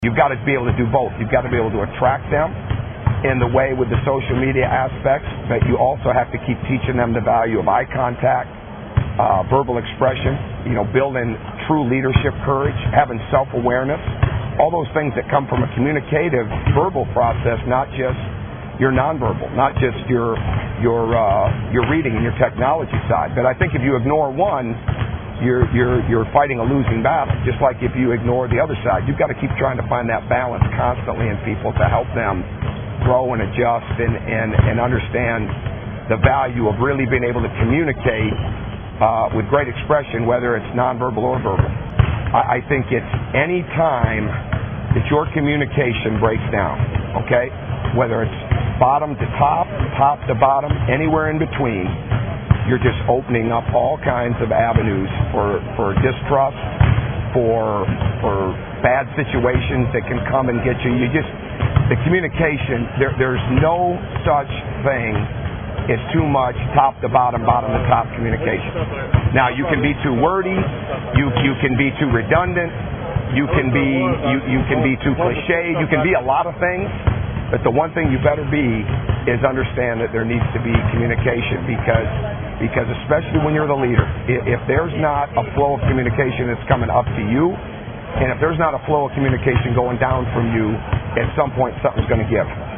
You've got to be able to do both. You've got to be able to attract them in the way with the social media aspects, but you also have to keep teaching them the value of eye contact, verbal expression, building true leadership courage, having self-awareness, all those things that come from a communicative verbal process, not just your nonverbal, not just your reading and your technology side. But I think if you ignore one, you're fighting a losing battle. Just like if you ignore the other side, you've got to keep trying to find that balance constantly in people to help them grow and adjust and understand the value of really being able to communicate with great expression, whether it's nonverbal or verbal. I think it's any time that your communication breaks down, okay, whether it's bottom to top, top to bottom, anywhere in between, you're just opening up all kinds of avenues for distrust, for bad situations that can come and get you. The communication, there's no such thing as too much top to bottom, bottom to top communication. Now, you can be too wordy, you can be too redundant, you can be too cliche, you can be a lot of things, but the one thing you better be is understand that there needs to be communication, because especially when you're the leader, if there's not a flow of communication that's coming up to you, and if there's not a flow of communication going down from you, at some point something's going to give.